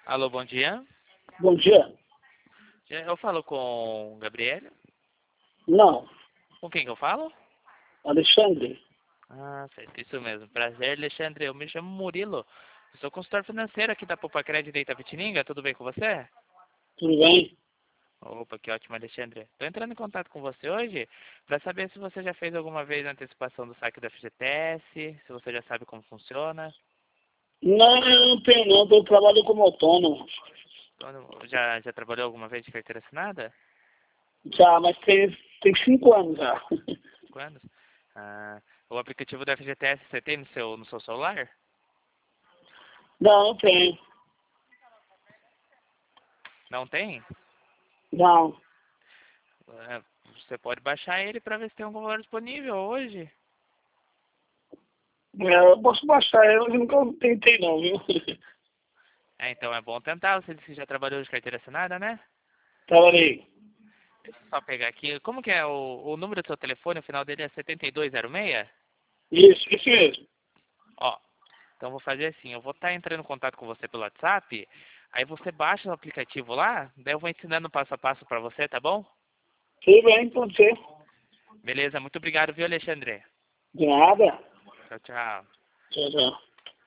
Alô, bom dia. Bom dia. Eu falo com o Gabriel. Não, Com quem que eu falo? Alexandre. Ah, certo, isso mesmo. Prazer, Alexandre. Eu me chamo Murilo. Eu sou consultor financeiro aqui da Poupa Crédito de Itapetininga. Tudo bem com você? Tudo bem? Opa, que ótimo, Alexandre. Estou entrando em contato com você hoje para saber se você já fez alguma vez a antecipação do saque do FGTS, se você já sabe como funciona. Não, eu não tenho não, eu trabalho como autônomo. Já trabalhou alguma vez de carteira assinada? Já, mas tem 5 anos já. 5 anos? Ah, o aplicativo do FGTS você tem no seu celular? Não, não tenho. Não tem? Não. É, você pode baixar ele para ver se tem algum valor disponível hoje. Eu posso baixar ele, mas eu nunca tentei não, viu? Então é bom tentar. Você disse que já trabalhou de carteira assinada, né? Trabalhei. Deixa eu só pegar aqui. Como que é o número do seu telefone? O final dele é 7206? Isso mesmo. Ó, então vou fazer assim. Eu vou estar entrando em contato com você pelo WhatsApp. Aí você baixa o aplicativo lá. Daí eu vou ensinando passo a passo para você, tá bom? Tudo bem, pode ser. Beleza, muito obrigado, viu, Alexandre? De nada. Tchau, tchau. Tchau, tchau.